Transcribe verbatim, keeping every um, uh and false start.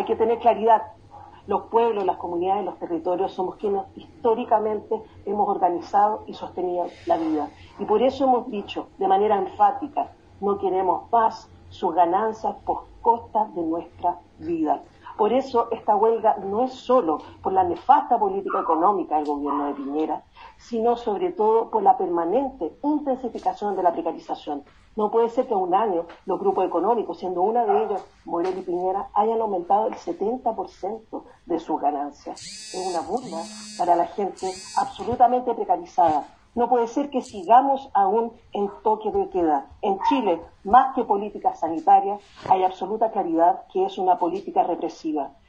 Hay que tener claridad. Los pueblos, las comunidades, los territorios somos quienes históricamente hemos organizado y sostenido la vida. Y por eso hemos dicho de manera enfática, no queremos más sus ganancias por costa de nuestra vida. Por eso esta huelga no es solo por la nefasta política económica del gobierno de Piñera, sino sobre todo por la permanente intensificación de la precarización. No puede ser que en un año los grupos económicos, siendo una de ellos Morel y Piñera, hayan aumentado el setenta por ciento de sus ganancias. Es una burla para la gente absolutamente precarizada. No puede ser que sigamos aún en toque de queda. En Chile, más que política sanitaria, hay absoluta claridad que es una política represiva.